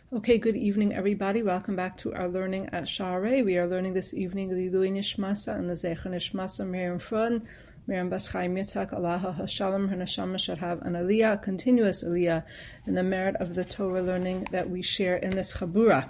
Okay, good evening, everybody. Welcome back to our learning at Sha'arei. We are learning this evening L'ilui Nishmasa and the Zecher Nishmasa Miriam Frun, Miriam Bas Chaim Yitzhak, Alaha Hashalom. Her neshama should have an aliyah, a continuous aliyah, in the merit of the Torah learning that we share in this Chabura.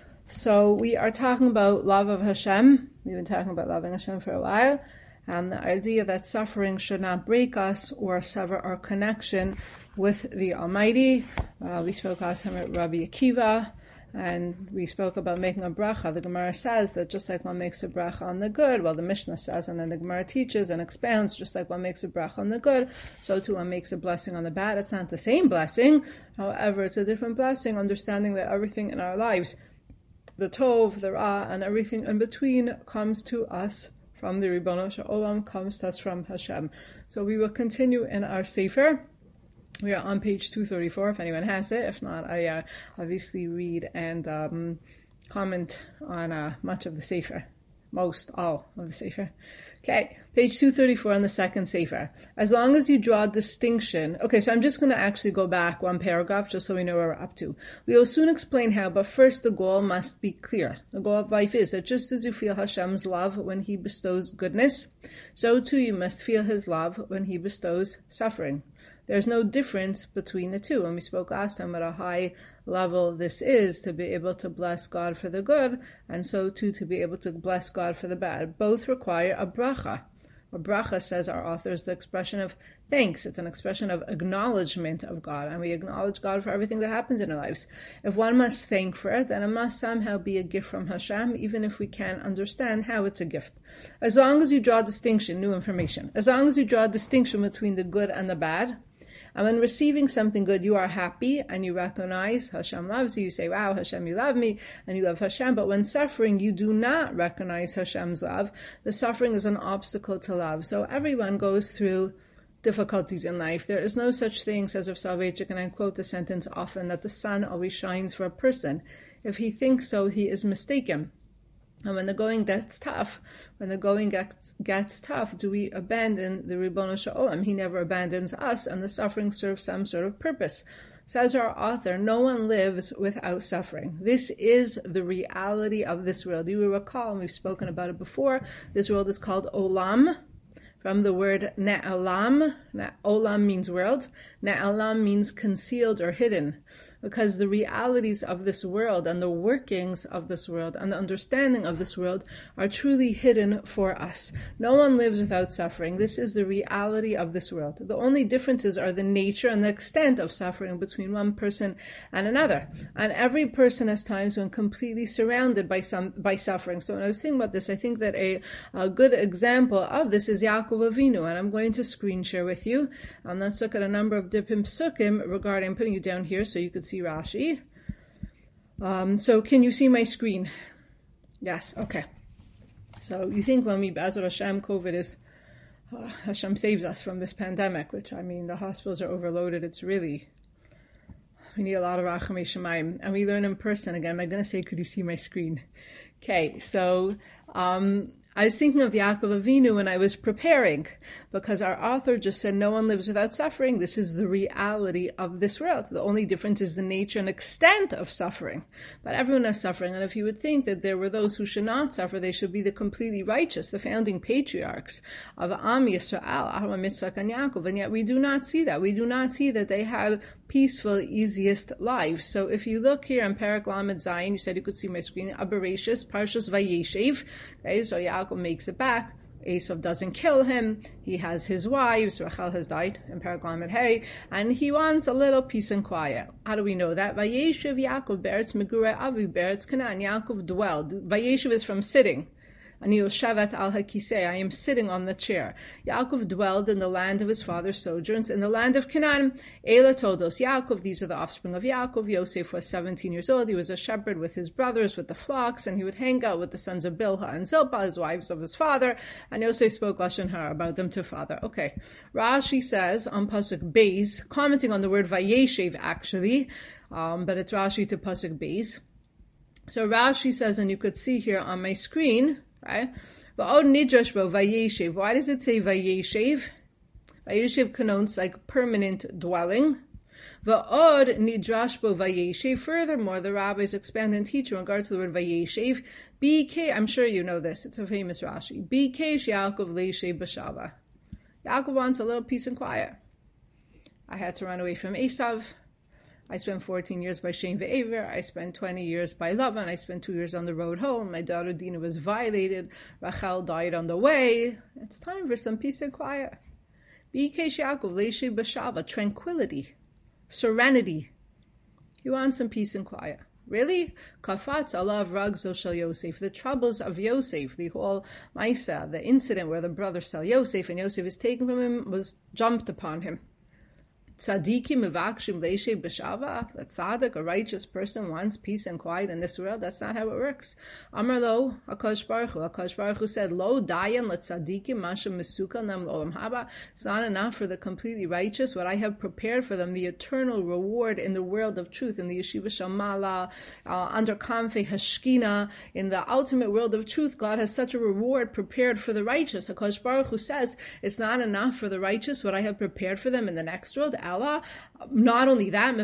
So we are talking about love of Hashem. We've been talking about loving Hashem for a while, and the idea that suffering should not break us or sever our connection with the Almighty. We spoke last time at Rabbi Akiva, and we spoke about making a bracha. The Gemara says that just like one makes a bracha on the good, well, the Mishnah says, and then the Gemara teaches and expounds, just like one makes a bracha on the good, so too one makes a blessing on the bad. It's not the same blessing, however, it's a different blessing, understanding that everything in our lives, the Tov, the Ra, and everything in between comes to us from the Ribbono Shel Olam, comes to us from Hashem. So we will continue in our Sefer. We are on page 234, if anyone has it. If not, I obviously read and comment on much of the Sefer. All of the Sefer. Okay, page 234 on the second Sefer. As long as you draw a distinction... Okay, so I'm just going to actually go back one paragraph just so we know where we're up to. We will soon explain how, but first the goal must be clear. The goal of life is that just as you feel Hashem's love when He bestows goodness, so too you must feel His love when He bestows suffering. There's no difference between the two. And we spoke last time at a high level this is to be able to bless God for the good, and so too to be able to bless God for the bad. Both require a bracha. A bracha, says our author, is the expression of thanks. It's an expression of acknowledgement of God, and we acknowledge God for everything that happens in our lives. If one must thank for it, then it must somehow be a gift from Hashem, even if we can't understand how it's a gift. As long as you draw a distinction, new information, as long as you draw a distinction between the good and the bad, and when receiving something good, you are happy and you recognize Hashem loves you. You say, wow, Hashem, you love me, and you love Hashem. But when suffering, you do not recognize Hashem's love. The suffering is an obstacle to love. So everyone goes through difficulties in life. There is no such thing, says Rav Soloveitchik, and I quote the sentence often, that the sun always shines for a person. If he thinks so, he is mistaken. And when the going gets tough, gets tough, do we abandon the Ribbono Shel Olam? He never abandons us, and the suffering serves some sort of purpose. Says our author, no one lives without suffering. This is the reality of this world. You will recall, and we've spoken about it before, this world is called Olam, from the word Ne'alam. Olam means world. Ne'alam means concealed or hidden. Because the realities of this world and the workings of this world and the understanding of this world are truly hidden for us. No one lives without suffering. This is the reality of this world. The only differences are the nature and the extent of suffering between one person and another. And every person has times when completely surrounded by suffering. So when I was thinking about this, I think that a good example of this is Yaakov Avinu, and I'm going to screen share with you. Let's look at a number of different psukim regarding, I'm putting you down here so you could see Rashi. So can you see my screen? Yes, okay. So you think when we Bezrat Hashem, COVID is, Hashem saves us from this pandemic, which I mean, the hospitals are overloaded. It's really, we need a lot of Rachamei Shemayim. And we learn in person again. Am I going to say, could you see my screen? Okay, so I was thinking of Yaakov Avinu when I was preparing, because our author just said no one lives without suffering. This is the reality of this world. The only difference is the nature and extent of suffering. But everyone has suffering, and if you would think that there were those who should not suffer, they should be the completely righteous, the founding patriarchs of Am Yisrael, Avraham, Yitzchak, and Yaakov, and yet we do not see that. We do not see that they have peaceful, easiest lives. So if you look here in Perek Lamed Zayin, you said you could see my screen, Abereshis, Parshas Vayeshev, okay, so Yaakov makes it back. Esav doesn't kill him. He has his wives. Rachel has died in Perek Lamed Hey, and he wants a little peace and quiet. How do we know that? Vayeshev Yaakov beretz Megurei Avi beretz Canaan. Yaakov dwelled. Vayeshev is from sitting. Ani yoshevet al hakisei, I am sitting on the chair. Yaakov dwelled in the land of his father's sojourns, in the land of Canaan. Ela todos Yaakov, these are the offspring of Yaakov. Yosef was 17 years old. He was a shepherd with his brothers, with the flocks, and he would hang out with the sons of Bilhah and Zilpah, his wives of his father. And Yosef spoke Lashon Hara about them to father. Okay, Rashi says on Pasuk Beis, commenting on the word Vayeshev actually, but it's Rashi to Pasuk Beis. So Rashi says, and you could see here on my screen, right? Why does it say Vayeshev? Vayeshev connotes like permanent dwelling. Va'od nidrash bo vayeshev. Furthermore, the rabbis expand and teach in regard to the word vayeshev. BK, I'm sure you know this, it's a famous Rashi. BK Yaakov leishev b'shava. Yaakov wants a little peace and quiet. I had to run away from Esav. I spent 14 years by Shem ve'ever. I spent 20 years by Lavan. I spent 2 years on the road home. My daughter Dina was violated. Rachel died on the way. It's time for some peace and quiet. B'ikesh Yaakov leishev b'shava. Tranquility. Serenity. You want some peace and quiet. Really? Kafatz alav ragzo shel Yosef. The troubles of Yosef, the whole Maisa, the incident where the brothers sell Yosef and Yosef is taken from him, was jumped upon him. Tzadikim mevakshim leishev b'shava. A tzaddik, a righteous person, wants peace and quiet in this world. That's not how it works. Amar lo, HaKadosh Baruch Hu. HaKadosh Baruch Hu said, Lo dayan letzadikim masha mesuka nam l'olam haba. It's not enough for the completely righteous. What I have prepared for them, the eternal reward in the world of truth, in the Yeshiva Shamala, under Kamfe Hashkina, in the ultimate world of truth, God has such a reward prepared for the righteous. HaKadosh Baruch Hu says, it's not enough for the righteous, what I have prepared for them in the next world. Allah. Not only that,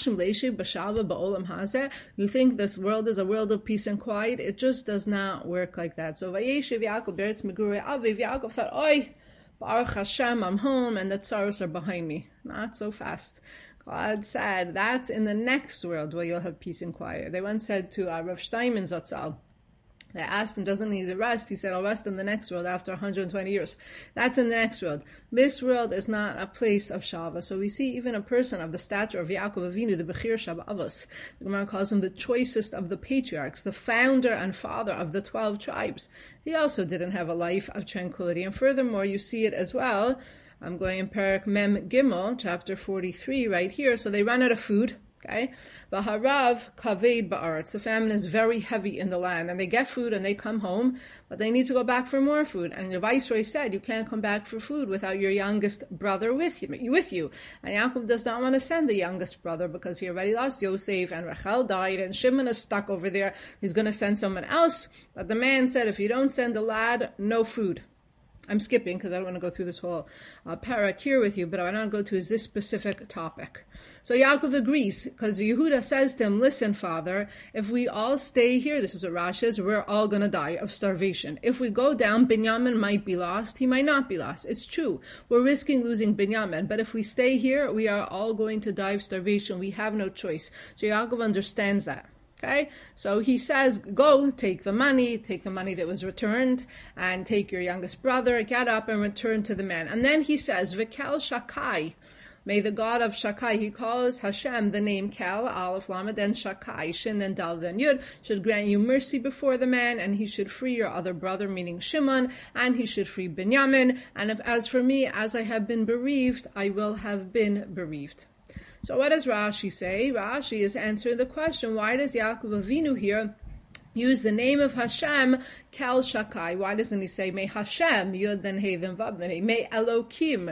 you think this world is a world of peace and quiet? It just does not work like that. So Vayeshev Yaakov Beretz Megurei Aviv. Yaakov thought, "Oi, Baruch Hashem, I'm home, and the tsaros are behind me." Not so fast. God said that's in the next world where you'll have peace and quiet. They once said to Rav Steinman Zatzal, they asked him, doesn't he need to rest? He said, I'll rest in the next world after 120 years. That's in the next world. This world is not a place of Shava. So we see even a person of the stature of Yaakov Avinu, the Bechir Shab Avos. The Gemara calls him the choicest of the patriarchs, the founder and father of the 12 tribes. He also didn't have a life of tranquility. And furthermore, you see it as well. I'm going in Parak Mem Gimel, chapter 43, right here. So they run out of food. Okay, Baharav kaved ba'aretz. The famine is very heavy in the land, and they get food and they come home, but they need to go back for more food. And the viceroy said, "You can't come back for food without your youngest brother with you." And Yaakov does not want to send the youngest brother because he already lost Yosef, and Rachel died, and Shimon is stuck over there. He's going to send someone else. But the man said, "If you don't send the lad, no food." I'm skipping because I don't want to go through this whole parak here with you, but I want to go to this specific topic. So Yaakov agrees because Yehuda says to him, listen, father, if we all stay here, this is what Rashi says, we're all going to die of starvation. If we go down, Binyamin might be lost. He might not be lost. It's true. We're risking losing Binyamin. But if we stay here, we are all going to die of starvation. We have no choice. So Yaakov understands that. Okay, so he says, go, take the money that was returned, and take your youngest brother, get up and return to the man. And then he says, V'kel Shakai, may the God of Shakai, he calls Hashem the name Kel, Aleph, Lamed, then Shakai, Shin, then Dal, then Yud, should grant you mercy before the man, and he should free your other brother, meaning Shimon, and he should free Binyamin. And if, as for me, as I have been bereaved, I will have been bereaved. So what does Rashi say? Rashi is answering the question, why does Yaakov Avinu here use the name of Hashem, Kel Shakai? Why doesn't he say, may Hashem, Yud then Hey then Vav then Hey, may Elokim,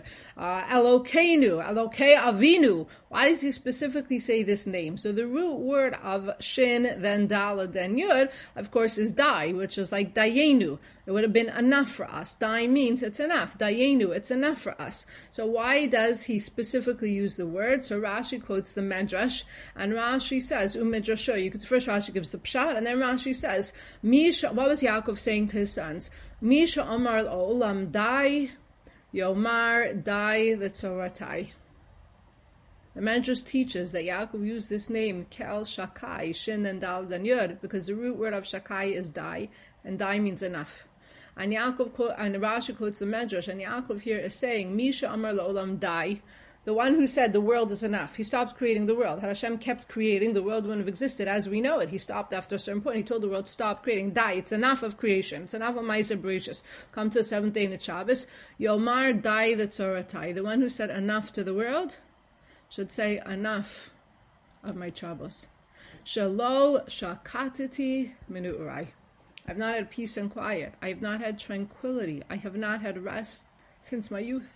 Elokeinu, Elokei Avinu? Why does he specifically say this name? So the root word of Shin, then Dalad, then Yud, of course, is Dai, which is like Dayenu. It would have been enough for us. Dai means it's enough. Dayenu, it's enough for us. So why does he specifically use the word? So Rashi quotes the Medrash, and Rashi says, Umedrasho, first Rashi gives the Pshat, and then Rashi says, Misha, what was Yaakov saying to his sons? Misha Omar Olam Dai, Yomar Dai L'Tzoratai. The Medrash teaches that Yaakov used this name, Kel Shakai, Shin and Dal and Yud, because the root word of Shakai is Dai, and Dai means enough. And Rashi quotes the Medrash, and Yaakov here is saying, Misha Amar La'olam Dai, the one who said the world is enough. He stopped creating the world. Had Hashem kept creating, the world wouldn't have existed as we know it. He stopped after a certain point. He told the world, stop creating. Dai, it's enough of creation. It's enough of Ma'aser Bereshis. Come to the seventh day in the Shabbos. Yomar Dai L'Tzoratai, the one who said enough to the world, should say enough of my troubles. Shalo shakatati minu urai. I've not had peace and quiet. I have not had tranquility. I have not had rest since my youth.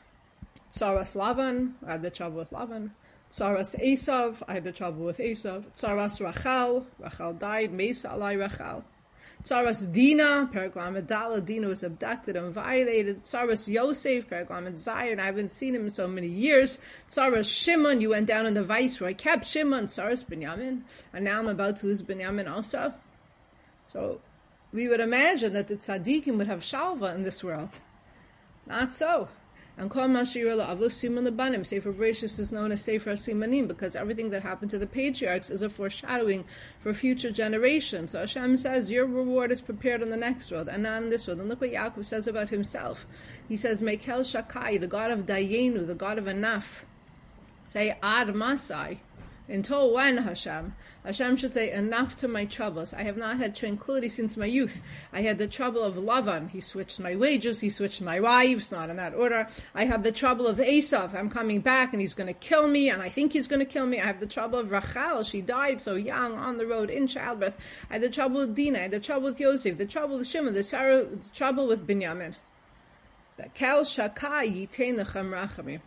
Tsaras Lavan, I had the trouble with Lavan. Tsaras Esav, I had the trouble with Esav. Tsaras Rachel, Rachel died. Mesa alai Rachel. Tsaras Dina, Perek Lamed Daled, Dina was abducted and violated. Tsaras Yosef, Perek Lamed Zayin, I haven't seen him in so many years. Tsaras Shimon, you went down in the viceroy, kept Shimon. Tsaras Binyamin, and now I'm about to lose Binyamin also. So we would imagine that the tzaddikim would have shalva in this world. Not so. And Kol Mashir Avos Siman Lebanim, Sefer Bereshis is known as Sefer Simanim because everything that happened to the patriarchs is a foreshadowing for future generations. So Hashem says, your reward is prepared in the next world and not in this world. And look what Yaakov says about himself. He says, Mekel Shakai, the God of Dayenu, the God of enough. Say, Ad Masai. Until when, Hashem? Hashem should say, enough to my troubles. I have not had tranquility since my youth. I had the trouble of Lavan. He switched my wages. He switched my wives, not in that order. I have the trouble of Esav. I'm coming back and he's going to kill me, and I think he's going to kill me. I have the trouble of Rachel. She died so young on the road in childbirth. I had the trouble with Dinah. I had the trouble with Yosef. The trouble with Shimon. The trouble with Binyamin. The Kel Shakai Yitein Lechem Rachamim.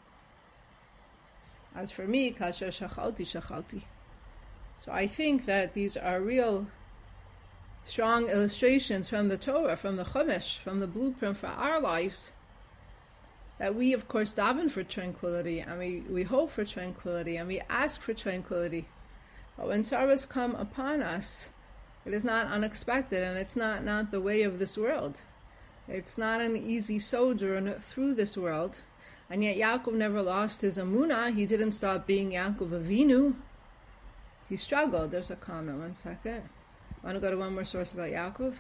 As for me, kasher shachalti. So I think that these are real strong illustrations from the Torah, from the Chumash, from the blueprint for our lives, that we, of course, daven for tranquility, and we hope for tranquility, and we ask for tranquility. But when sorrows come upon us, it is not unexpected, and it's not the way of this world. It's not an easy sojourn through this world. And yet Yaakov never lost his emunah. He didn't stop being Yaakov Avinu. He struggled. There's a comment. 1 second. I want to go to one more source about Yaakov.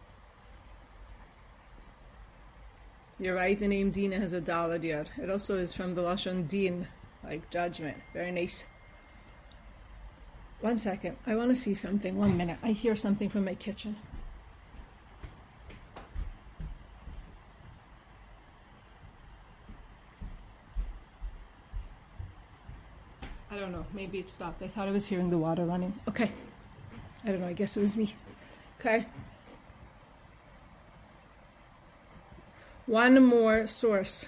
You're right. The name Dina has a daled yod. It also is from the lashon din, like judgment. Very nice. 1 second. I want to see something. 1 minute. I hear something from my kitchen. I don't know. Maybe it stopped. I thought I was hearing the water running. Okay. I don't know. I guess it was me. Okay. One more source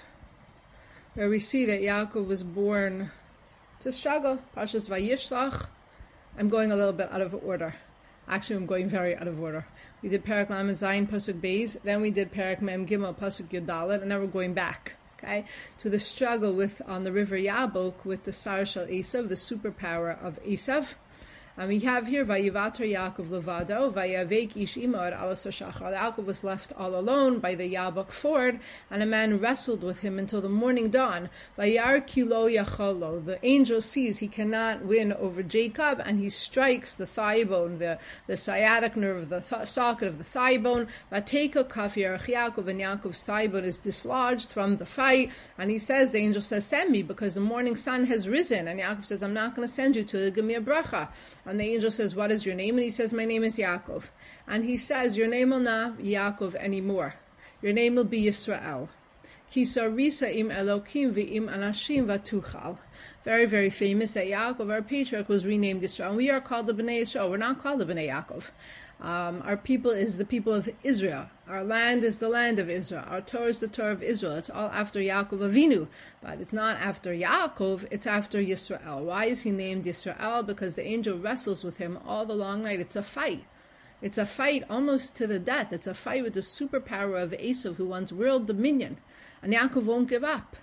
where we see that Yaakov was born to struggle. Parshas Vayishlach. I'm going a little bit out of order. Actually, I'm going very out of order. We did Perek Lamed Zayin, Pasuk Beis. Then we did Perek Mem Gimel, Pasuk Yud Daled. And now we're going back. Okay, to the struggle on the river Yabok with the Sar Shel Esav, the superpower of Esav. And we have here, Vayivater Yaakov Levado, Vayavek Ish Imar Alas Shachar. Yaakov was left all alone by the Yabok ford, and a man wrestled with him until the morning dawn. Vayar Kilo Yacholo. The angel sees he cannot win over Jacob, and he strikes the thigh bone, the sciatic nerve, the socket of the thigh bone. Vateka Kaf Yerach Yaakov, and Yaakov's thigh bone is dislodged from the fight. And he says, the angel says, send me, because the morning sun has risen. And Yaakov says, I'm not going to send you to give me a bracha. And the angel says, what is your name? And he says, my name is Yaakov. And he says, your name will not be Yaakov anymore. Your name will be Yisrael. Ki sarisa im Elokim v'im anashim v'tuchal. Very, very famous that Yaakov, our patriarch, was renamed Yisrael. And we are called the Bnei Yisrael. We're not called the Bnei Yaakov. Our people is the people of Israel. Our land is the land of Israel. Our Torah is the Torah of Israel. It's all after Yaakov Avinu. But it's not after Yaakov, it's after Yisrael. Why is he named Yisrael? Because the angel wrestles with him all the long night. It's a fight. It's a fight almost to the death. It's a fight with the superpower of Esav, who wants world dominion. And Yaakov won't give up.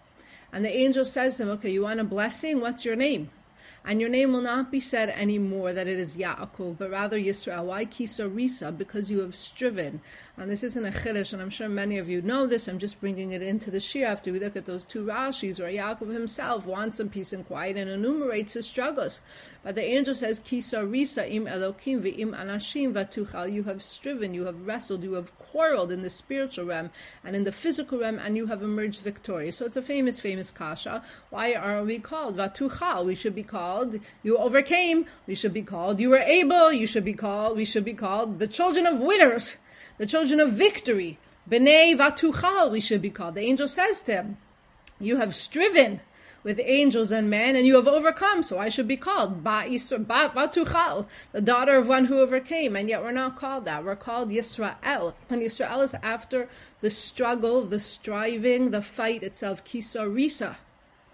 And the angel says to him, okay, you want a blessing? What's your name? And your name will not be said anymore that it is Yaakov, but rather Yisrael. Why Kisarisa? Because you have striven. And this isn't a chiddush, and I'm sure many of you know this. I'm just bringing it into the shir after we look at those two Rashis where Yaakov himself wants some peace and quiet and enumerates his struggles. But the angel says, Kisarisa im Elokim v'im anashim v'tuchal. You have striven, you have wrestled, you have quarreled in the spiritual realm and in the physical realm, and you have emerged victorious. So it's a famous kasha. Why are we called Vatuchal? We should be called you overcame. We should be called you were able. We should be called the children of winners, the children of victory. Bnei Vatuchal we should be called. The angel says to him, you have striven with angels and men, and you have overcome, so I should be called Vatuchal, the daughter of one who overcame. And yet we're not called that. We're called Yisrael. And Yisrael is after the struggle, the striving, the fight itself. Kisarisa.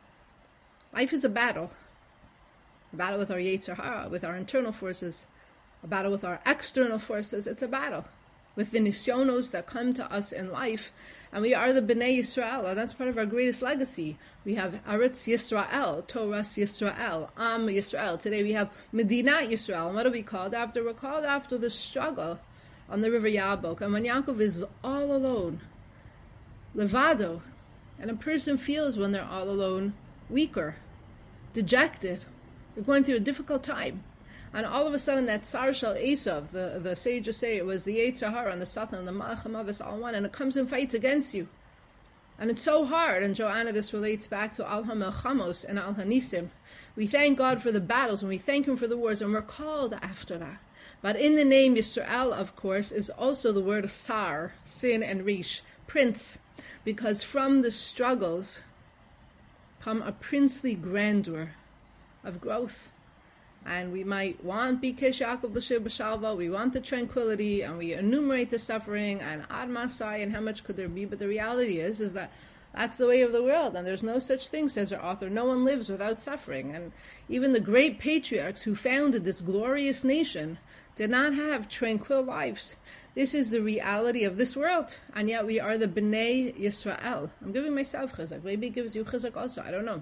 Life is a battle with our Yetzer Hara, with our internal forces. a battle with our external forces. It's a battle with the nisyonos that come to us in life, and we are the Bnei Yisrael, and that's part of our greatest legacy. We have Aretz Yisrael, Toras Yisrael, Am Yisrael. Today we have Medinat Yisrael. And what are we called after? We're called after the struggle on the river Yabok. And when Yaakov is all alone, Levado, and a person feels when they're all alone weaker, dejected, they're going through a difficult time. And all of a sudden, that Sar Shel Esav, the sages say it was the Yetzer Hara and the Satan and the Malach HaMavis all one, and it comes and fights against you. And it's so hard. And Joanna, this relates back to Al HaMelchamos and Al HaNisim. We thank God for the battles, and we thank Him for the wars, and we're called after that. But in the name Yisrael, of course, is also the word Sar, Sin and Rish, prince, because from the struggles come a princely grandeur of growth. And we might want Bikesh Yaakov L'Shir B'Shalva, we want the tranquility, and we enumerate the suffering, and Ad Masai, and how much could there be? But the reality is that that's the way of the world, and there's no such thing, says our author. No one lives without suffering. And even the great patriarchs who founded this glorious nation did not have tranquil lives. This is the reality of this world, and yet we are the Bnei Yisrael. I'm giving myself chizak. Maybe it gives you chizak also, I don't know.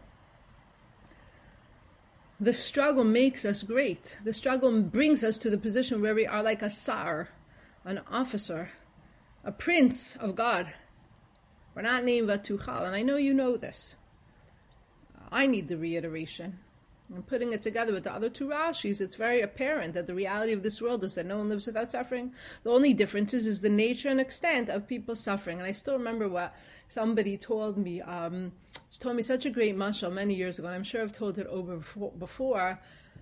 The struggle makes us great. The struggle brings us to the position where we are like a sar, an officer, a prince of God. We're not named Vatuchal, and I know you know this. I need the reiteration. And putting it together with the other two Rashis, it's very apparent that the reality of this world is that no one lives without suffering. The only difference is the nature and extent of people's suffering. And I still remember what somebody told me. She told me such a great mashal many years ago, and I'm sure I've told it over before.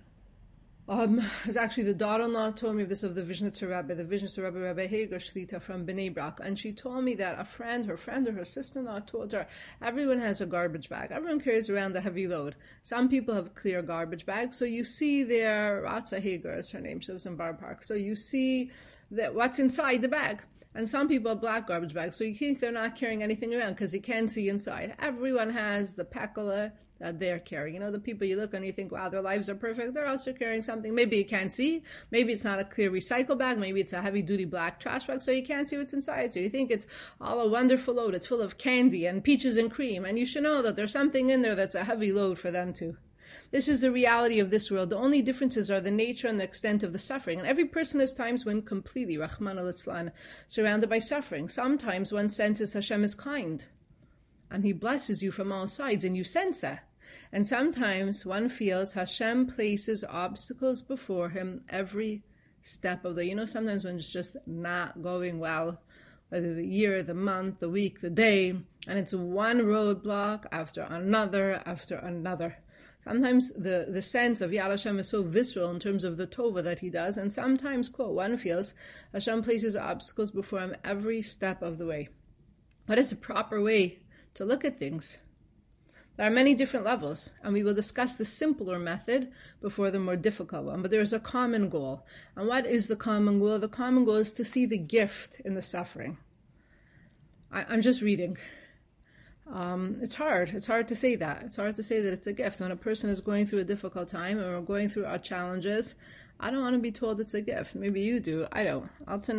It was actually the daughter-in-law told me of this, of the Vishnitzer Rebbe, Rabbi Hager Shlita from Bnei Brak, and she told me that her friend or her sister-in-law told her, everyone has a garbage bag. Everyone carries around a heavy load. Some people have clear garbage bags, so you see their, Ratza Hager is her name, she lives in Bar Park, so you see that what's inside the bag. And some people have black garbage bags, so you think they're not carrying anything around because you can't see inside. Everyone has the pekala that they're carrying. You know, the people you look and you think, wow, their lives are perfect. They're also carrying something. Maybe you can't see. Maybe it's not a clear recycle bag. Maybe it's a heavy-duty black trash bag, so you can't see what's inside. So you think it's all a wonderful load. It's full of candy and peaches and cream. And you should know that there's something in there that's a heavy load for them too. This is the reality of this world. The only differences are the nature and the extent of the suffering. And every person has times when completely, Rahman al-Islan, surrounded by suffering. Sometimes one senses Hashem is kind, and He blesses you from all sides, and you sense that. And sometimes one feels Hashem places obstacles before him every step of the, you know, sometimes when it's just not going well, whether the year, the month, the week, the day, and it's one roadblock after another after another. Sometimes the sense of Yad Hashem is so visceral in terms of the tova that He does, and sometimes, quote, one feels Hashem places obstacles before him every step of the way. What is the proper way to look at things? There are many different levels, and we will discuss the simpler method before the more difficult one, but there is a common goal. And what is the common goal? The common goal is to see the gift in the suffering. I'm just reading. It's hard. It's hard to say that. It's hard to say that it's a gift. When a person is going through a difficult time and we're going through our challenges, I don't want to be told it's a gift. Maybe you do. I don't. Says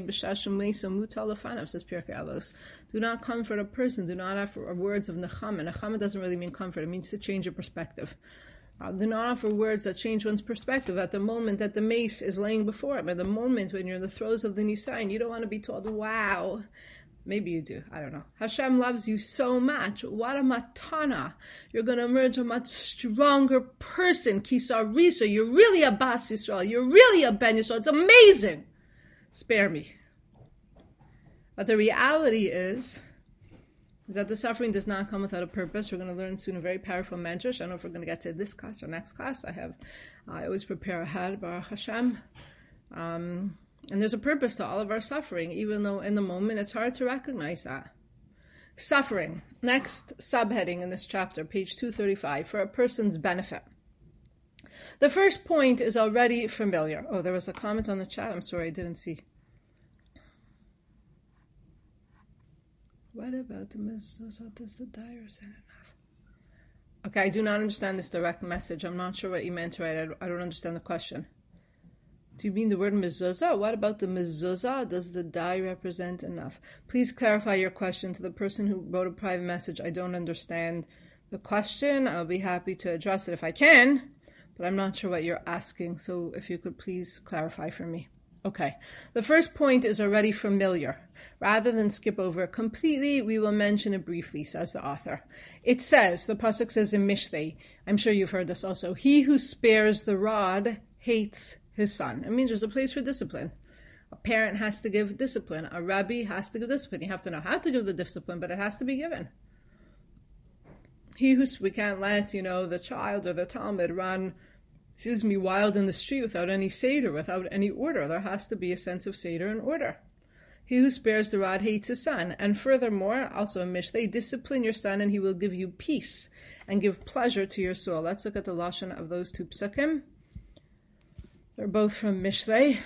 Pirkei Avos. Do not comfort a person. Do not offer words of nechama. Nechama doesn't really mean comfort. It means to change your perspective. Do not offer words that change one's perspective at the moment that the mace is laying before him. At the moment when you're in the throes of the Nisayan, you don't want to be told, wow. Maybe you do. I don't know. Hashem loves you so much. What a matana. You're going to emerge a much stronger person. Kisa Risa. You're really a Bas Yisrael. You're really a Ben Yisrael. It's amazing. Spare me. But the reality is that the suffering does not come without a purpose. We're going to learn soon a very powerful medrash. I don't know if we're going to get to this class or next class. I always prepare ahead, Baruch Hashem. And there's a purpose to all of our suffering, even though in the moment it's hard to recognize that. Suffering. Next subheading in this chapter, page 235, for a person's benefit. The first point is already familiar. Oh, there was a comment on the chat. I'm sorry, I didn't see. What about the mezuzot? Is the diarist enough? Okay, I do not understand this direct message. I'm not sure what you meant, right? I don't understand the question. Do you mean the word mezuzah? What about the mezuzah? Does the dye represent enough? Please clarify your question to the person who wrote a private message. I don't understand the question. I'll be happy to address it if I can, but I'm not sure what you're asking. So if you could please clarify for me. Okay, the first point is already familiar. Rather than skip over it completely, we will mention it briefly, says the author. It says, the pasuk says in Mishlei, I'm sure you've heard this also, he who spares the rod hates his son. It means there's a place for discipline. A parent has to give discipline. A rabbi has to give discipline. You have to know how to give the discipline, but it has to be given. We can't let, the child or the Talmud run wild in the street without any seder, without any order. There has to be a sense of seder and order. He who spares the rod hates his son. And furthermore, also in Mishlei, discipline your son and he will give you peace and give pleasure to your soul. Let's look at the lashon of those two psukim. They're both from Mishlei.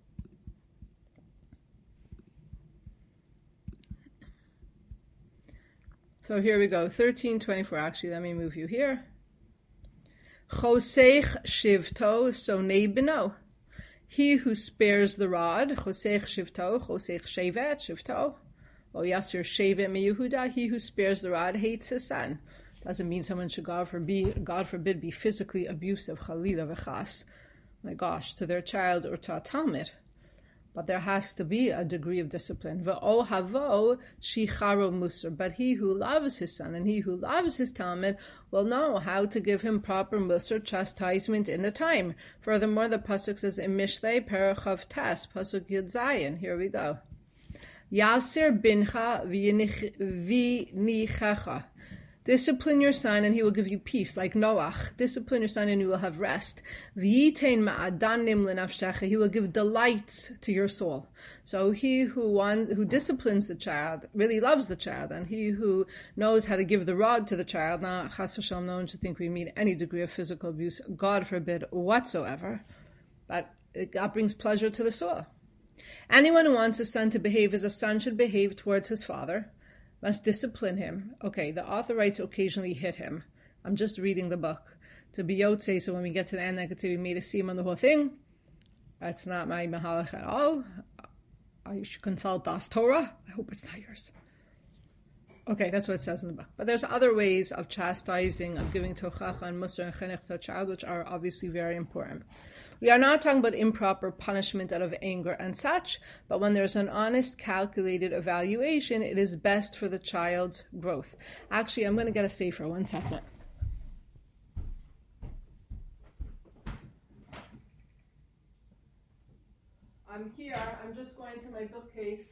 So here we go, 13:24. Actually, let me move you here. Choseich shivto sonei beno. He who spares the rod, choseich shivto, choseich shevet, shivto, o yasir shevet me Yehuda. He who spares the rod hates his son. Doesn't mean someone should, God forbid, be physically abusive, chalila v'chas, my gosh, to their child or to a Talmud. But there has to be a degree of discipline. V'o havo shicharo musar. But he who loves his son and he who loves his Talmud will know how to give him proper musar, chastisement in the time. Furthermore, the pasuk says in Mishlei, Parachav Tas, pasuk Yud Zayin. Here we go. Yasir bincha v'nichecha. Discipline your son and he will give you peace, like Noach. Discipline your son and you will have rest. V'yitein ma'adanim l'nafshecha. He will give delights to your soul. So he who disciplines the child really loves the child, and he who knows how to give the rod to the child, now chas v'shalom, no one should think we mean any degree of physical abuse, God forbid whatsoever, but God brings pleasure to the soul. Anyone who wants his son to behave as a son should behave towards his father, must discipline him. Okay, the author writes occasionally hit him. I'm just reading the book. To be Yotze, so when we get to the end, I could say we made a seam on the whole thing. That's not my mahalach at all. You should consult Das Torah. I hope it's not yours. Okay, that's what it says in the book. But there's other ways of chastising, of giving tochacha and musar and chinuch to a child, which are obviously very important. We are not talking about improper punishment out of anger and such, but when there's an honest, calculated evaluation, it is best for the child's growth. Actually, I'm going to get a sefer. 1 second. I'm here. I'm just going to my bookcase.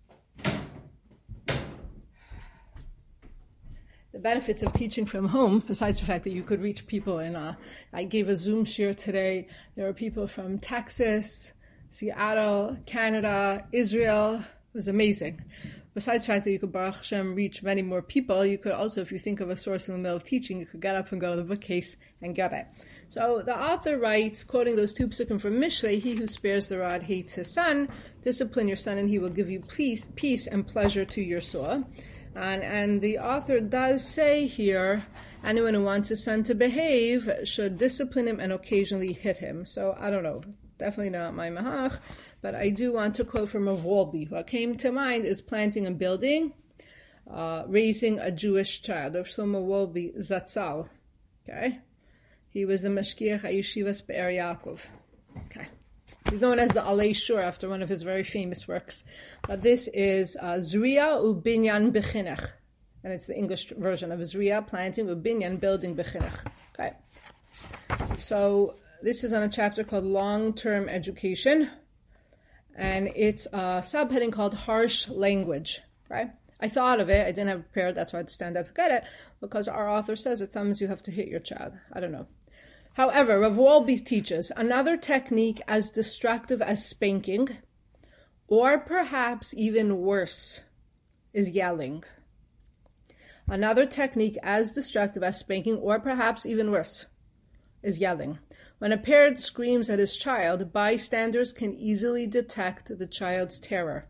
The benefits of teaching from home, besides the fact that you could reach people I gave a Zoom share today. There were people from Texas, Seattle, Canada, Israel. It was amazing. Besides the fact that you could, Baruch Hashem, reach many more people, you could also, if you think of a source in the middle of teaching, you could get up and go to the bookcase and get it. So the author writes, quoting those two psukim from Mishlei, he who spares the rod hates his son. Discipline your son and he will give you peace and pleasure to your soul. And the author does say here, anyone who wants his son to behave should discipline him and occasionally hit him. So I don't know, definitely not my mahach, but I do want to quote from Rav Wolbe. What came to mind is planting a building, raising a Jewish child. Rav Shlomo Wolbe Zatzal. Okay, he was the mashgiach at Yeshivas Be'er Yaakov. Okay. He's known as the Alei Shur after one of his very famous works. But this is Zriya Ubinyan Bechinech. And it's the English version of Zriya, planting, Ubinyan, building Bechinech. Okay. So this is on a chapter called Long-Term Education. And it's a subheading called Harsh Language. Right? I thought of it. I didn't have it prepared. That's why I had to stand up and get it. Because our author says at times you have to hit your child. I don't know. However, Rav Wolbe teaches another technique as destructive as spanking, or perhaps even worse, is yelling. Another technique as destructive as spanking, or perhaps even worse, is yelling. When a parent screams at his child, bystanders can easily detect the child's terror.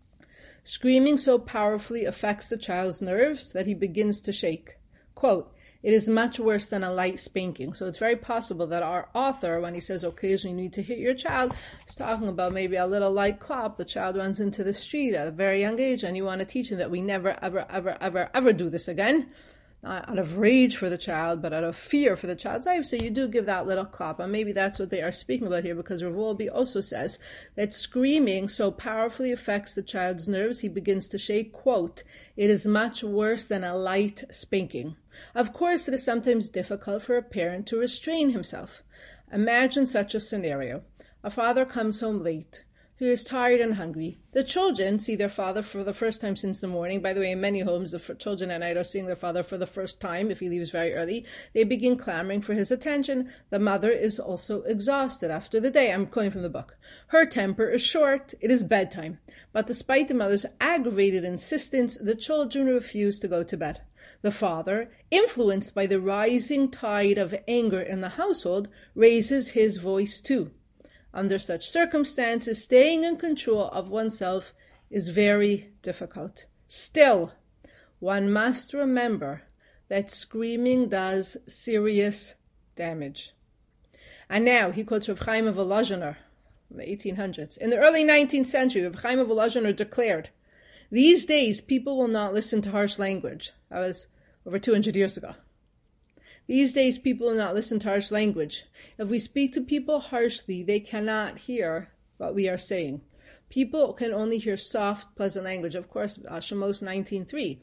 Screaming so powerfully affects the child's nerves that he begins to shake. Quote, It is much worse than a light spanking. So it's very possible that our author, when he says occasionally you need to hit your child, is talking about maybe a little light clap. The child runs into the street at a very young age, and you want to teach him that we never, ever, ever, ever, ever do this again. Not out of rage for the child, but out of fear for the child's life. So you do give that little clap. And maybe that's what they are speaking about here, because Rav Wolbe also says that screaming so powerfully affects the child's nerves, he begins to shake, quote, "It is much worse than a light spanking." Of course, it is sometimes difficult for a parent to restrain himself. Imagine such a scenario. A father comes home late. He is tired and hungry. The children see their father for the first time since the morning. By the way, in many homes, the children at night are seeing their father for the first time if he leaves very early. They begin clamoring for his attention. The mother is also exhausted after the day. I'm quoting from the book. Her temper is short. It is bedtime. But despite the mother's aggravated insistence, the children refuse to go to bed. The father, influenced by the rising tide of anger in the household, raises his voice too. Under such circumstances, staying in control of oneself is very difficult. Still, one must remember that screaming does serious damage. And now, he quotes Rav Chaim of Volozhiner from the 1800s. In the early 19th century, Rav Chaim of Volozhiner declared, "These days, people will not listen to harsh language." That was over 200 years ago. These days, people will not listen to harsh language. If we speak to people harshly, they cannot hear what we are saying. People can only hear soft, pleasant language. Of course, Shemos 19:3.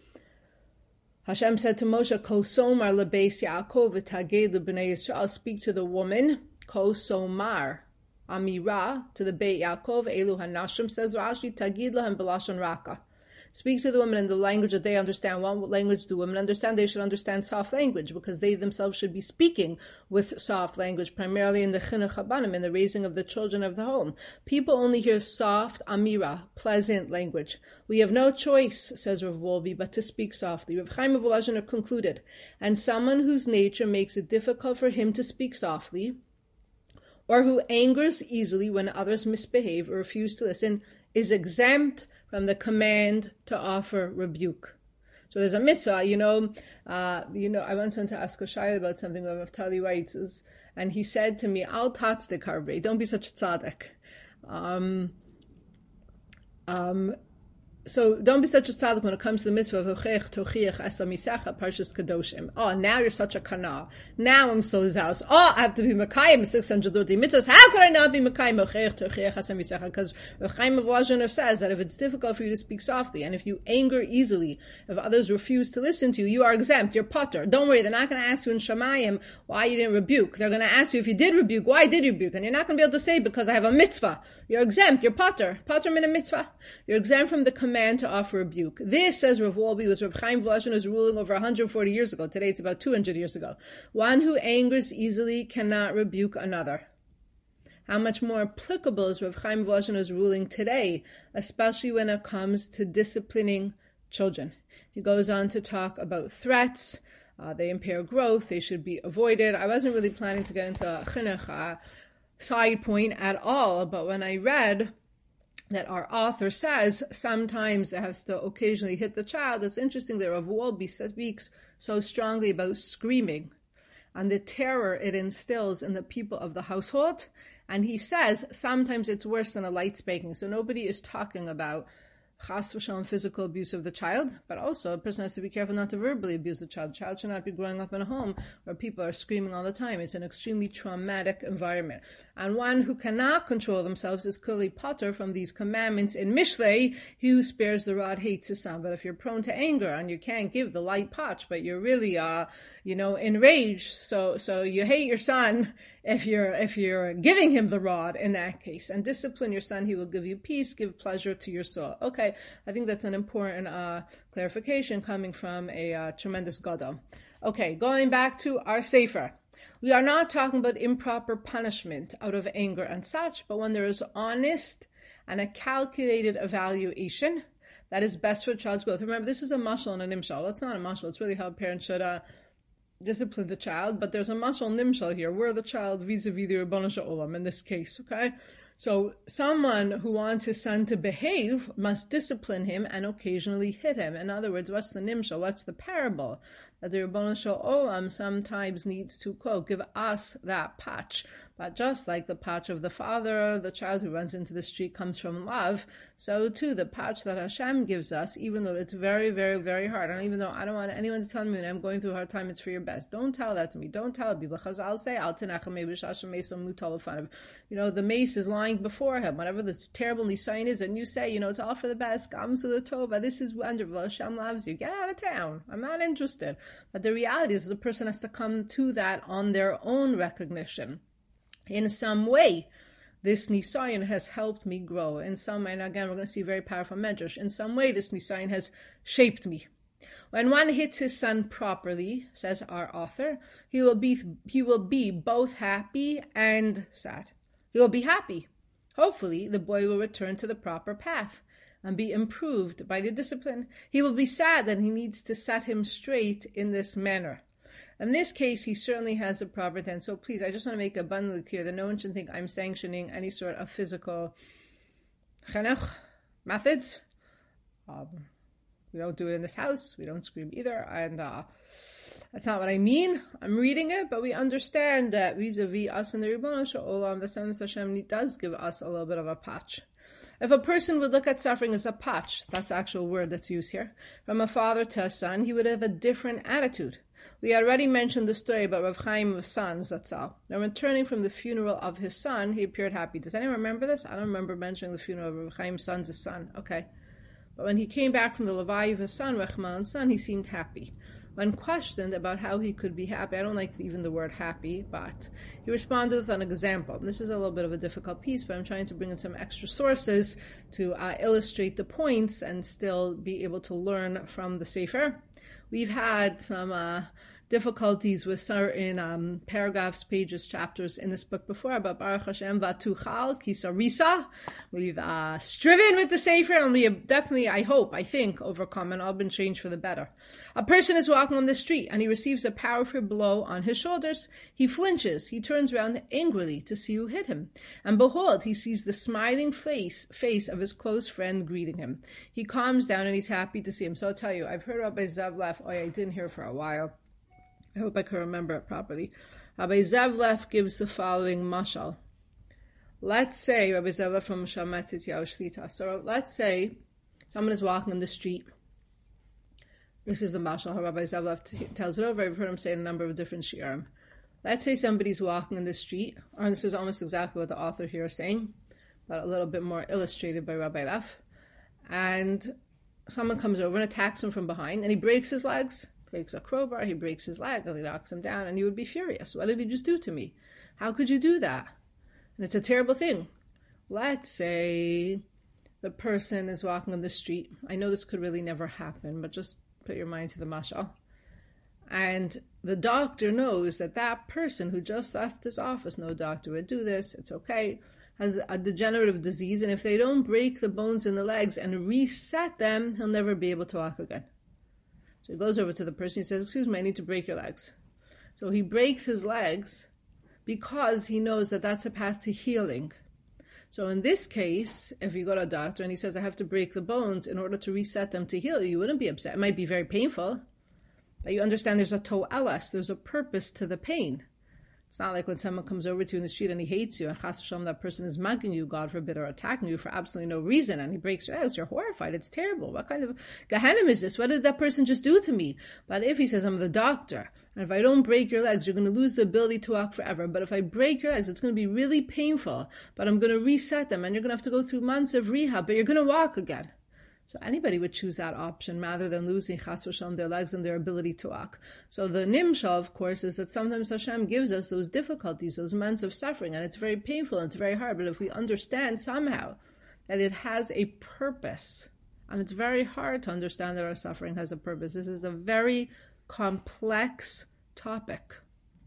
Hashem said to Moshe, "Ko somar lebeis Yaakov v'taged lebnei Yisrael." Speak to the woman, Ko somar, Amira, to the Beit Yaakov, Elu hanashim, says Rashi, Tagid lahem b'lashon raka. Speak to the women in the language that they understand. What language do women understand? They should understand soft language, because they themselves should be speaking with soft language, primarily in the chinuch habanim, in the raising of the children of the home. People only hear soft, amira, pleasant language. We have no choice, says Rav Wolbe, but to speak softly. Rav Chaim of Volozhiner concluded, and someone whose nature makes it difficult for him to speak softly, or who angers easily when others misbehave or refuse to listen, is exempt from the command to offer rebuke. So there's a mitzvah, I once went to ask Oshaya about something that Naftali writes, and he said to me, "Al tatzdik harbe, don't be such a tzaddik." So don't be such a tzaddik when it comes to the mitzvah of Hochech Tochiach Esamisecha Parshas Kadoshim. Oh, now you're such a kana. Now I'm so zealous. Oh, I have to be Mekayim 630 mitzvahs. How could I not be Mekayim Hochech Tochiach Esamisecha? Because Rav Chaim of Volozhiner says that if it's difficult for you to speak softly, and if you anger easily, if others refuse to listen to you, you are exempt. You're potter. Don't worry, they're not going to ask you in Shamayim why you didn't rebuke. They're going to ask you if you did rebuke, why did you rebuke? And you're not going to be able to say, because I have a mitzvah. You're exempt. You're potter. Potter min a mitzvah. You're exempt from the command to offer rebuke. This, says Rav Wolbe, was Rav Chaim Volozhiner's ruling over 140 years ago. Today it's about 200 years ago. One who angers easily cannot rebuke another. How much more applicable is Rav Chaim Volozhiner's ruling today, especially when it comes to disciplining children? He goes on to talk about threats. They impair growth. They should be avoided. I wasn't really planning to get into a chinuch side point at all, but when I read that our author says sometimes it has to occasionally hit the child, it's interesting that Rav Wolbe speaks so strongly about screaming and the terror it instills in the people of the household. And he says sometimes it's worse than a light spanking. So nobody is talking about chas v'shalom physical abuse of the child, but also a person has to be careful not to verbally abuse the child. The child should not be growing up in a home where people are screaming all the time. It's an extremely traumatic environment. And one who cannot control themselves is clearly potter from these commandments in Mishlei. He who spares the rod hates his son. But if you're prone to anger and you can't give the light potch, but you're really enraged, so you hate your son if you're giving him the rod in that case. And discipline your son, he will give you peace, give pleasure to your soul. Okay, I think that's an important clarification coming from a tremendous gadol. Okay, going back to our sefer. We are not talking about improper punishment out of anger and such, but when there is honest and a calculated evaluation that is best for the child's growth. Remember, this is a mashal and a nimshal. It's not a mashal. It's really how a parent should discipline the child, but there's a mashal nimshal here. We're the child vis-a-vis the Ribono Shel Olam in this case, okay? So someone who wants his son to behave must discipline him and occasionally hit him. In other words, what's the nimshal? What's the parable? That the Ribono Shel Olam sometimes needs to, quote, give us that patch. But just like the patch of the father, the child who runs into the street comes from love, so too the patch that Hashem gives us, even though it's very, very, very hard. And even though I don't want anyone to tell me when I'm going through a hard time, it's for your best. Don't tell that to me. Don't tell people. Chazal say, the mace is lying before him. Whatever this terrible nisayin is, and you say, it's all for the best. Gamsu Tova. This is wonderful. Hashem loves you. Get out of town. I'm not interested. But the reality is, the person has to come to that on their own recognition. In some way, this nisayin has helped me grow. In some way, and again, we're going to see very powerful medrash. In some way, this nisayin has shaped me. When one hits his son properly, says our author, he will be both happy and sad. He will be happy. Hopefully, the boy will return to the proper path and be improved by the discipline. He will be sad that he needs to set him straight in this manner. In this case, he certainly has a proper tense. So please, I just want to make abundantly clear that no one should think I'm sanctioning any sort of physical chinuch methods. We don't do it in this house. We don't scream either. And that's not what I mean. I'm reading it, but we understand that vis-a-vis us and the Ribono Shel Olam, the Son of Hashem does give us a little bit of a patch. If a person would look at suffering as a patch, that's the actual word that's used here, from a father to a son, he would have a different attitude. We already mentioned the story about Rav Chaim of Sons, that's all. Now, returning from the funeral of his son, he appeared happy. Does anyone remember this? I don't remember mentioning the funeral of Rav Chaim's son's son. Okay. But when he came back from the Levai of his son, Rachman's son, he seemed happy. When questioned about how he could be happy, I don't like even the word happy, but he responded with an example. This is a little bit of a difficult piece, but I'm trying to bring in some extra sources to illustrate the points and still be able to learn from the Sefer. We've had some difficulties with certain paragraphs, pages, chapters in this book before, but Baruch Hashem vatuchal kisarisa. We've striven with the Sefer, and we have definitely, I think, overcome, and all been changed for the better. A person is walking on the street, and he receives a powerful blow on his shoulders. He flinches. He turns around angrily to see who hit him. And behold, he sees the smiling face of his close friend greeting him. He calms down, and he's happy to see him. So I'll tell you, I've heard Rabbi Zavlev. I didn't hear for a while. I hope I can remember it properly. Rabbi Zavlev gives the following mashal. Let's say, Rabbi Zavlev from Shamet Tityahu Shlita. So let's say someone is walking in the street. This is the mashal how Rabbi Zavlev tells it over. I've heard him say a number of different shiurim. Let's say somebody's walking in the street, or this is almost exactly what the author here is saying, but a little bit more illustrated by Rabbi Leff. And someone comes over and attacks him from behind, and he breaks his legs. Breaks a crowbar, he breaks his leg, and he knocks him down, and you would be furious. What did he just do to me? How could you do that? And it's a terrible thing. Let's say the person is walking on the street. I know this could really never happen, but just put your mind to the mashal. And the doctor knows that that person who just left his office, no doctor would do this, it's okay, has a degenerative disease, and if they don't break the bones in the legs and reset them, he'll never be able to walk again. So he goes over to the person, he says, excuse me, I need to break your legs. So he breaks his legs because he knows that that's a path to healing. So in this case, if you go to a doctor and he says, I have to break the bones in order to reset them to heal, you wouldn't be upset. It might be very painful, but you understand there's a to'elas, there's a purpose to the pain. It's not like when someone comes over to you in the street and he hates you, and chas v'shalom, that person is mugging you, God forbid, or attacking you for absolutely no reason, and he breaks your legs. You're horrified. It's terrible. What kind of Gehenna is this? What did that person just do to me? But if he says, I'm the doctor, and if I don't break your legs, you're going to lose the ability to walk forever. But if I break your legs, it's going to be really painful, but I'm going to reset them, and you're going to have to go through months of rehab, but you're going to walk again. So anybody would choose that option rather than losing chas v'shalom their legs and their ability to walk. So the nimshal, of course, is that sometimes Hashem gives us those difficulties, those months of suffering, and it's very painful and it's very hard. But if we understand somehow that it has a purpose, and it's very hard to understand that our suffering has a purpose. This is a very complex topic.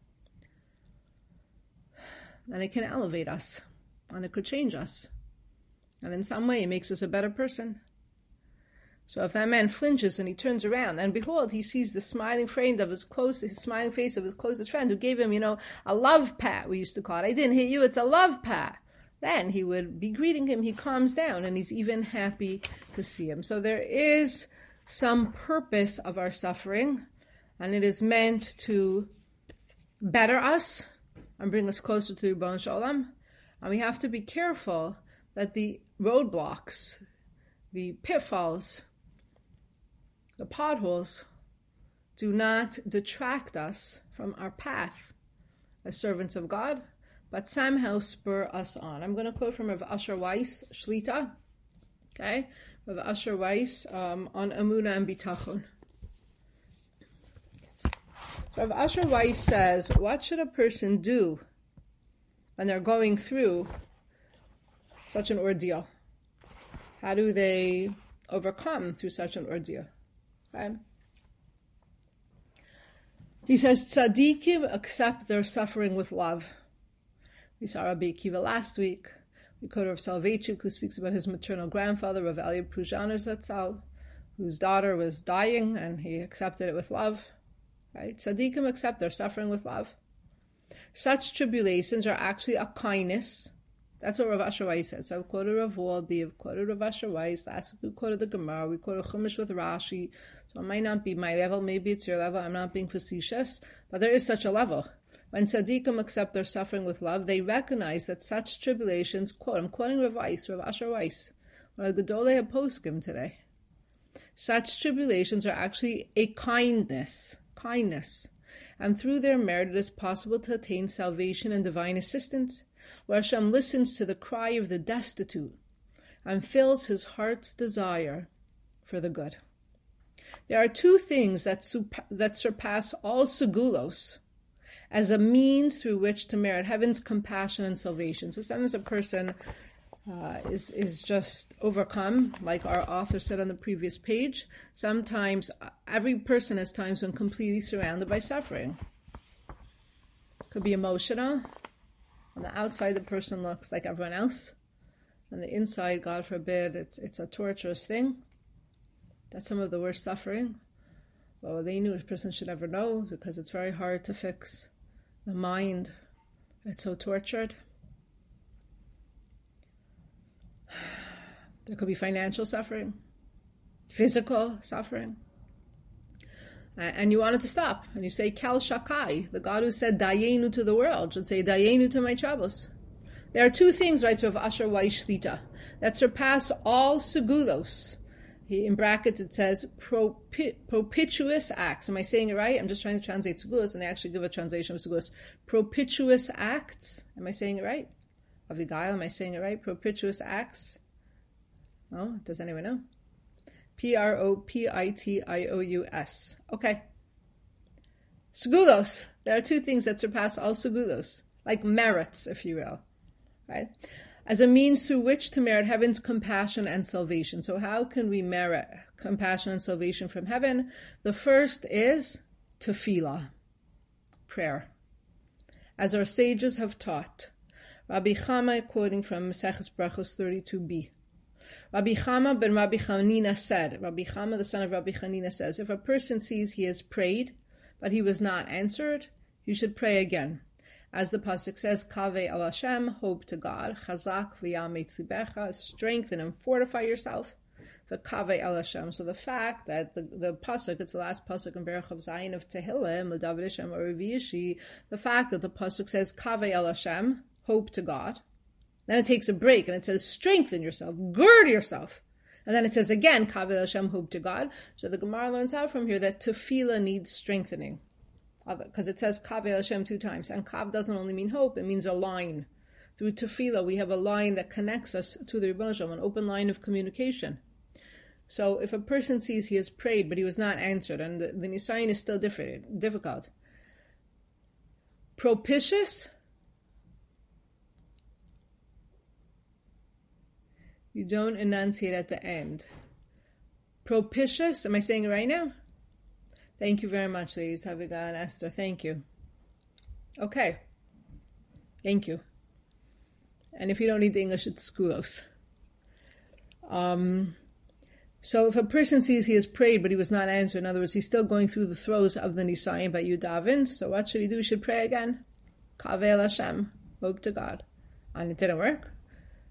And it can elevate us, and it could change us. And in some way, it makes us a better person. So if that man flinches and he turns around, and behold, he sees the smiling friend of his smiling face of his closest friend who gave him, a love pat, we used to call it. I didn't hit you, it's a love pat. then he would be greeting him. He calms down and he's even happy to see him. So there is some purpose of our suffering, and it is meant to better us and bring us closer to Ribono Shel Olam. And we have to be careful that the roadblocks, the pitfalls, the potholes do not detract us from our path as servants of God, but somehow spur us on. I'm going to quote from Rav Asher Weiss, Shlita, okay? Rav Asher Weiss on Emunah and Bitachon. Rav Asher Weiss says, what should a person do when they're going through such an ordeal? How do they overcome through such an ordeal? Okay? He says, tzaddikim accept their suffering with love. We saw Rabbi Akiva last week. We quoted Rav Soloveitchik, who speaks about his maternal grandfather, Rav Elia Prujaner Zatzal, whose daughter was dying, and he accepted it with love. Right? Tzaddikim accept their suffering with love. Such tribulations are actually a kindness. That's what Rav Asher Weiss says. So I've quoted Rav Wolbe, I've quoted Rav Asher Weiss. Last week we quoted the Gemara, we quoted Chumash with Rashi. So it might not be my level, maybe it's your level. I'm not being facetious, but there is such a level. When tzaddikim accept their suffering with love, they recognize that such tribulations, quote, I'm quoting Rav Weiss, Rav Asher Weiss, one of the Gedolei HaPoskim today. Such tribulations are actually a kindness. And through their merit it is possible to attain salvation and divine assistance, where Hashem listens to the cry of the destitute and fills his heart's desire for the good. There are two things that surpass all segulos as a means through which to merit heaven's compassion and salvation. So sometimes a person is just overcome, like our author said on the previous page. Sometimes every person has times when completely surrounded by suffering. It could be emotional. On the outside, the person looks like everyone else. On the inside, God forbid, it's a torturous thing. That's some of the worst suffering. Well, they knew a person should never know, because it's very hard to fix the mind. It's so tortured. There could be financial suffering, physical suffering. And you want it to stop. And you say, Kel Shakai, the God who said, Dayenu to the world, should say, Dayenu to my troubles. There are two things, writes Rav Asher Weiss Shlita, that surpass all segulos. In brackets it says, propitious acts. Am I saying it right? I'm just trying to translate segulos, and they actually give a translation of segulos. Propitious acts. Am I saying it right? Avigail, am I saying it right? Propitious acts. Oh, does anyone know? Propitious. Okay. Segulos. There are two things that surpass all segulos, like merits, if you will, right? As a means through which to merit heaven's compassion and salvation. So how can we merit compassion and salvation from heaven? The first is tefillah, prayer. As our sages have taught, Rabbi Chama, quoting from Maseches Brachos 32b, Rabbi Chama ben Rabbi Chanina said, Rabbi Chama, the son of Rabbi Chanina, says, if a person sees he has prayed, but he was not answered, he should pray again. As the pasuk says, Kaveh al Hashem, hope to God, Chazak v'yametz libecha, strengthen and fortify yourself. The Kaveh al Hashem. So the fact that the pasuk, it's the last pasuk in Berach of Zayin of Tehillim, L'David Hashem or Revi'ashi, the fact that the pasuk says Kaveh al Hashem, hope to God. Then it takes a break and it says, strengthen yourself, gird yourself. And then it says again, Kaveh Hashem, hope to God. So the Gemara learns out from here that tefillah needs strengthening. Because it says Kaveh Hashem 2 times. And Kav doesn't only mean hope, it means a line. Through tefillah, we have a line that connects us to the Ribono Shel Olam, an open line of communication. So if a person sees he has prayed, but he was not answered, and the Nisayin is still difficult. Propitious, you don't enunciate at the end. Propitious, am I saying it right now? Thank you very much, ladies. Haviga and Esther, thank you. Okay. Thank you. And if you don't need the English, it's skulos. So if a person sees he has prayed, but he was not answered, in other words, he's still going through the throes of the Nisayim, but you davened, so what should he do? He should pray again. Kaveh Hashem, hope to God. And it didn't work.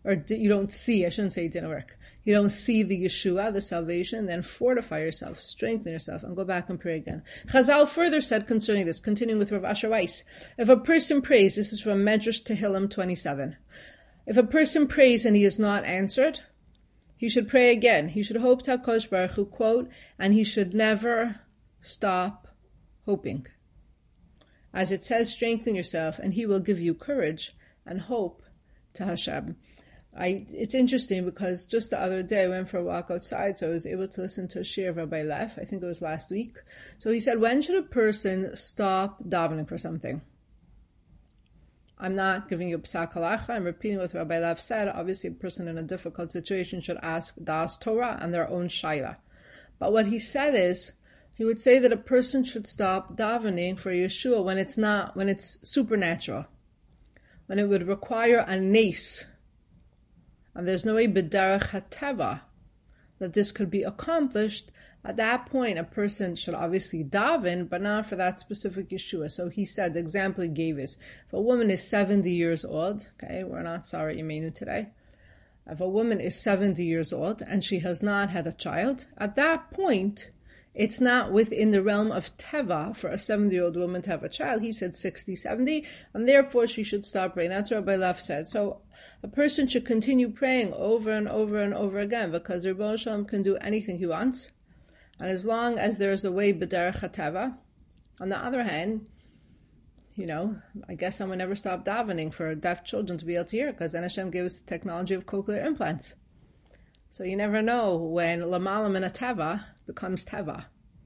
or you don't see, I shouldn't say it didn't work. You don't see the Yeshua, the salvation, then fortify yourself, strengthen yourself, and go back and pray again. Chazal further said concerning this, continuing with Rav Asher Weiss, if a person prays, this is from Medrash Tehillim 27, if a person prays and he is not answered, he should pray again. He should hope to HaKadosh Baruch Hu, quote, and he should never stop hoping. As it says, strengthen yourself, and he will give you courage and hope to Hashem. It's interesting because just the other day I went for a walk outside, so I was able to listen to a shir of Rabbi Lev. I think it was last week. So he said, when should a person stop davening for something? I'm not giving you psak halacha. I'm repeating what Rabbi Lev said. Obviously, a person in a difficult situation should ask das Torah and their own shaila. But what he said is, he would say that a person should stop davening for Yeshua when it's supernatural, when it would require a nes. And there's no way b'derech hateva that this could be accomplished. At that point, a person should obviously daven, but not for that specific Yeshua. So he said, the example he gave is, if a woman is 70 years old, okay, we're not Sarah Imenu today. If a woman is 70 years old and she has not had a child, at that point, it's not within the realm of teva for a 70-year-old woman to have a child. He said 60, 70, and therefore she should stop praying. That's what Rabbi Lev said. So a person should continue praying over and over and over again, because Rebbe Shalom can do anything he wants. And as long as there is a way b'derech hateva. On the other hand, I guess someone never stopped davening for deaf children to be able to hear, because then Hashem gave us the technology of cochlear implants. So you never know when Lamalam and a teva becomes teva.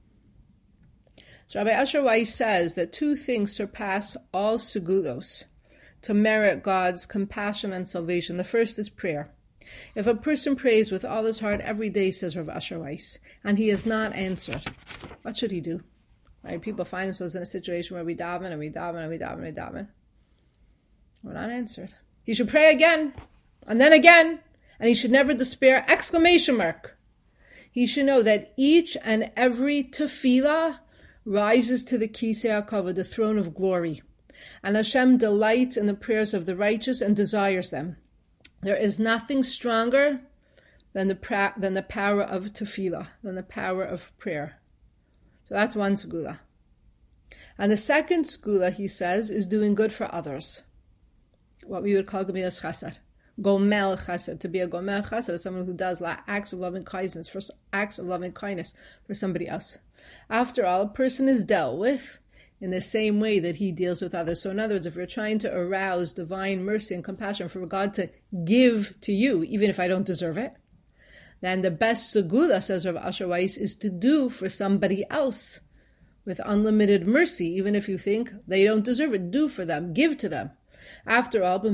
So Rabbi Asher Weiss says that two things surpass all segulos to merit God's compassion and salvation. The first is prayer. If a person prays with all his heart every day, says Rav Asher Weiss, and he is not answered, what should he do? Right? People find themselves in a situation where we daven and we daven and we daven and we daven. We're not answered. He should pray again, and then again, and he should never despair! Exclamation mark. He should know that each and every tefillah rises to the Kisei HaKavod, the throne of glory. And Hashem delights in the prayers of the righteous and desires them. There is nothing stronger than the power of tefillah, than the power of prayer. So that's one segula. And the second segula, he says, is doing good for others. What we would call gemilas chesed. Gomel chesed. To be a gomel chesed is someone who does acts of loving kindness for somebody else. After all, a person is dealt with in the same way that he deals with others. So in other words, if you're trying to arouse divine mercy and compassion for God to give to you, even if I don't deserve it, then the best segula, says Rav Asher Weiss, is to do for somebody else with unlimited mercy, even if you think they don't deserve it. Do for them, give to them. After all,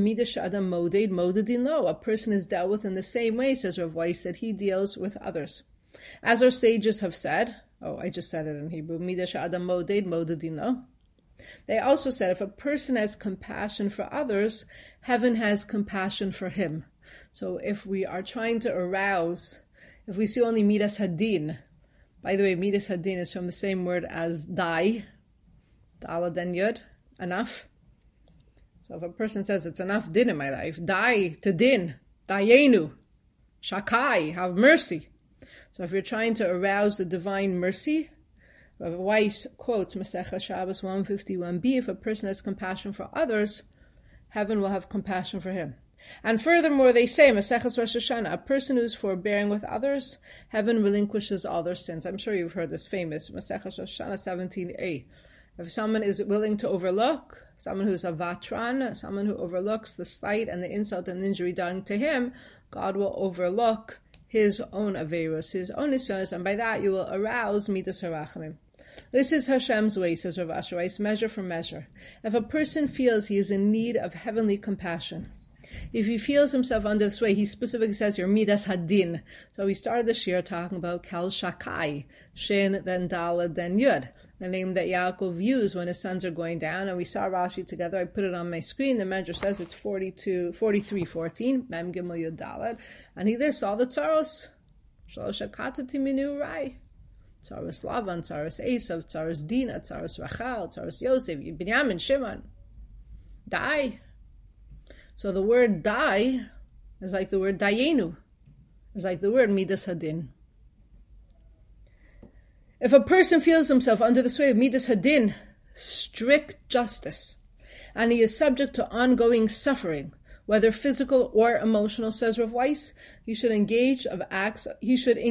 a person is dealt with in the same way, says Rav Weiss, that he deals with others. As our sages have said, I just said it in Hebrew, they also said if a person has compassion for others, heaven has compassion for him. So if we are trying to arouse, if we see only midas hadin, by the way, midas hadin is from the same word as dai, dala den yud, enough. So if a person says it's enough din in my life, dai to din, dayenu, shakai, have mercy. So if you're trying to arouse the divine mercy, Rav Weiss quotes Masechah Shabbos 151b, if a person has compassion for others, heaven will have compassion for him. And furthermore, they say, Masechah Rosh Hashanah, a person who is forbearing with others, heaven relinquishes all their sins. I'm sure you've heard this famous Masechah Rosh Hashanah 17a. If someone is willing to overlook, someone who is a vatran, someone who overlooks the slight and the insult and injury done to him, God will overlook his own averos, his own isyonos, and by that you will arouse midas harachamim. This is Hashem's way, says Rav Asher Weiss, measure for measure. If a person feels he is in need of heavenly compassion, if he feels himself under this way, he specifically says here, midas hadin. So we started the shir talking about Kel Shakai, Shin, then Dalad, then Yud, the name that Yaakov used when his sons are going down. And we saw Rashi together. I put it on my screen. The measure says it's 43:14, Mem Gimel Yud Dalad. And he lists all the tzaros. Shalosh Akata Timinu Rai. Tzaros Lavan, Tzaros Esav, Tzaros Dina, Tzaros Rachel, Tzaros Yosef, Binyamin, Shimon. Die. So the word die is like the word dayenu, is like the word midas hadin. If a person feels himself under the sway of midas hadin, strict justice, and he is subject to ongoing suffering, whether physical or emotional, says Rav Weiss, he should engage in acts of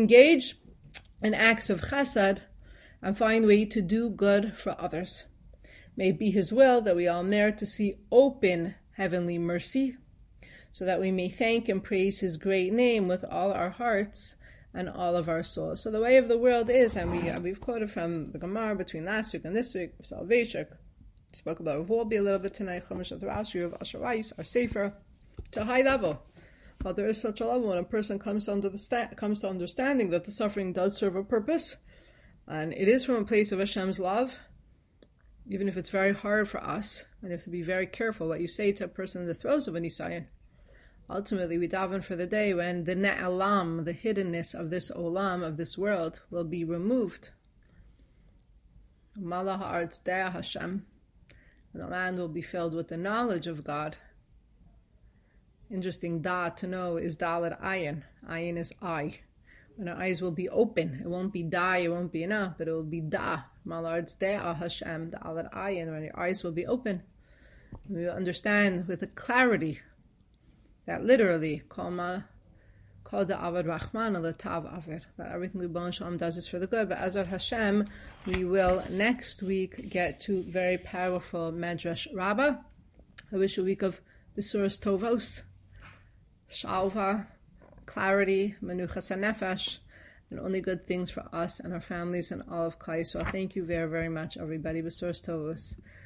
chesed and find a way to do good for others. May it be his will that we all merit to see open heavenly mercy, so that we may thank and praise his great name with all our hearts and all of our souls. So the way of the world is, and we've quoted from the Gemara between last week and this week, salvation. Spoke about Rav Wolbe a little bit tonight, Chumash of the Rashi of Asher Weiss, our Sefer, to a high level. But there is such a level when a person comes to understanding that the suffering does serve a purpose, and it is from a place of Hashem's love, even if it's very hard for us, and you have to be very careful what you say to a person in the throes of a Nisayan. Ultimately, we daven for the day when the ne'alam, the hiddenness of this olam, of this world, will be removed. Malach ha'aretz de'ah Hashem, and the land will be filled with the knowledge of God. Interesting, da, to know, is dalet ayin. Ayin is eye. When our eyes will be open, it won't be da, it won't be enough, but it will be da. Malach ha'aretz de'ah Hashem, dalet ayin, when your eyes will be open. We will understand with a clarity that literally, kol da'avad Rahman l'tav avid, that everything Ribono Shel Olam does is for the good. But Azar Hashem, we will next week get to very powerful Medrash Rabbah. I wish a week of Besuros Tovos, Shalva, clarity, Menuchas HaNefesh, and only good things for us and our families and all of Klal Yisrael. So thank you very, very much, everybody. Besuros Tovos.